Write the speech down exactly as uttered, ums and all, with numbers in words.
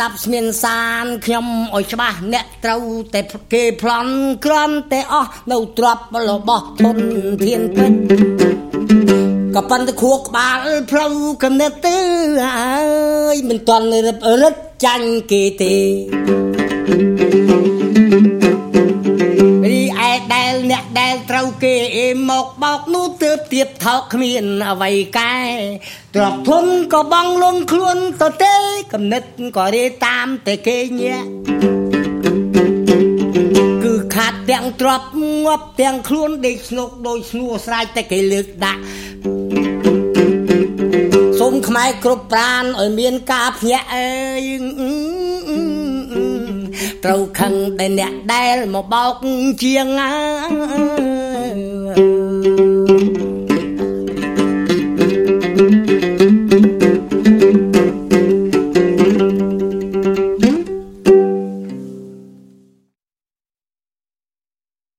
ដាប់ស្មានសានខ្ញុំអុយច្បាស់អ្នកត្រូវតែគេប្លន់ក្រាន់តែអស់នៅទ្របរបស់ធនធានពេជ្រក៏ប៉ុន្តែខួរក្បាលផ្លូវកំណត់ទៅអើយមិនទាន់រឹបរឹតចាញ់គេទេរីឯដែលអ្នកដែលត្រូវគេមកបោកនោះទើបទៀតថោកគ្មានអ្វីកែទ្រព្យធនក៏បងលំខ្លួនទៅទេកំណត់ក៏រេតាមតែគេញាក់គឺខាត់ទាំងទ្រព្យងាប់ទាំងខ្លួនដេកស្នុកដោយស្នួរស្រែកតែគេលើកដាក់សូមខ្មែរគ្រប់ប្រានឲ្យមានការភ្ញាក់អើយត្រូវខឹងតែអ្នកដែលមកបោកជាង